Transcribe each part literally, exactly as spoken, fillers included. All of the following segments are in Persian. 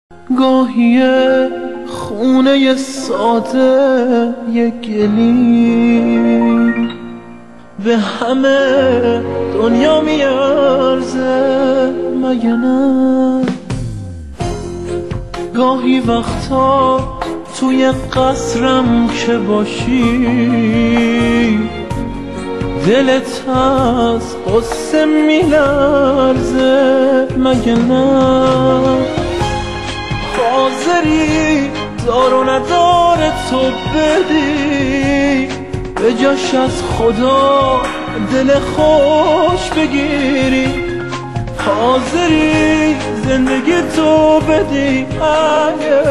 گاهی خونه ساده یک گلی به همه دنیا میارزه مگه نه؟ گاهی وقتا توی قصرم که باشی دلت از قصه میلرزه مگه نه؟ حاضری دار و ندار تو بدی به جاش از خدا دل خوش بگیری، حاضری زندگی تو بدی اگه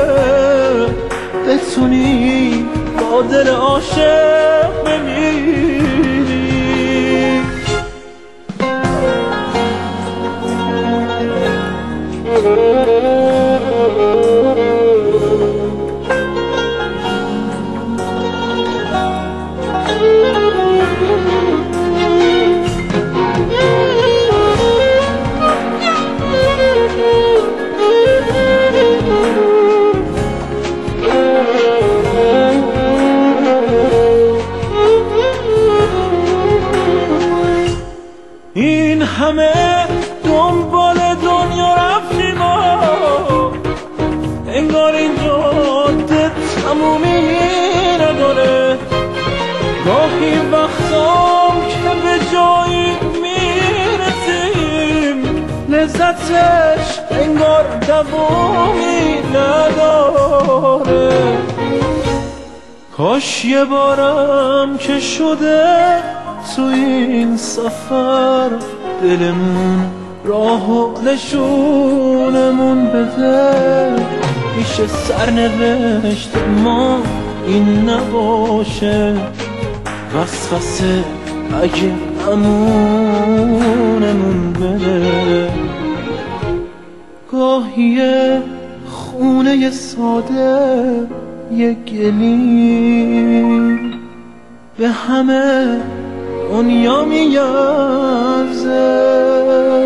بتونی با دل عاشق بمیری. این همه دنبال دنیا رفتیم و انگار این جاده تمومی نداره. گاهی وقتام که به جایی میرسیم لذتش انگار دوامی نداره. کاش یه بارم که شده تو این سفر دلمون راه و نشونمون بده، میشه سرنوشت ما این نباشه وسوسه اگه امونمون بده. گاهی خونه ساده یک گلی به همه دنیا میارزه.